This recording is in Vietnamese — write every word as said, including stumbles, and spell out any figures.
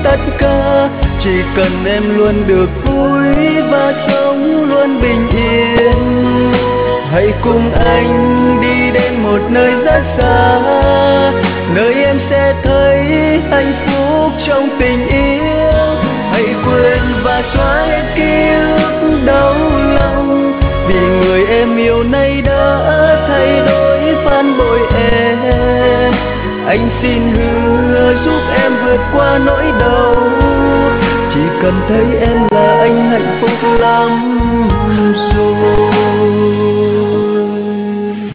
tất cả. Chỉ cần em luôn được vui và sống luôn bình yên. Hãy cùng anh đi đến một nơi rất xa, nơi em sẽ thấy hạnh phúc trong tình yêu. Hãy quên và xóa hết ký ức đau lòng, vì người em yêu nay đã thay đổi phản bội em. Anh xin hứa giúp em vượt qua nỗi đau, chỉ cần thấy em là anh hạnh phúc lắm rồi.